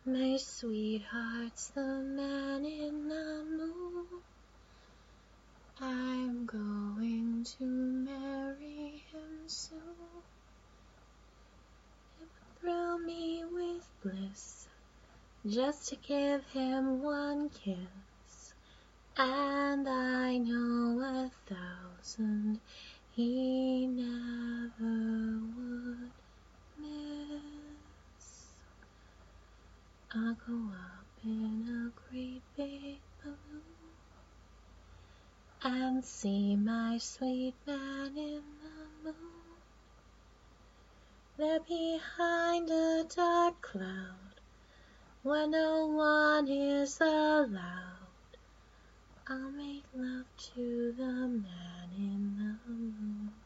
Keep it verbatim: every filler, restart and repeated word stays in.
My sweetheart's the man in the moon. I'm going to marry him soon. It would thrill me with bliss just to give him one kiss, and I know a thousand he never would miss. I'll go up in a great big balloon and see my sweet man in the moon. There behind a dark cloud, where no one is allowed, I'll make love to the man in the moon.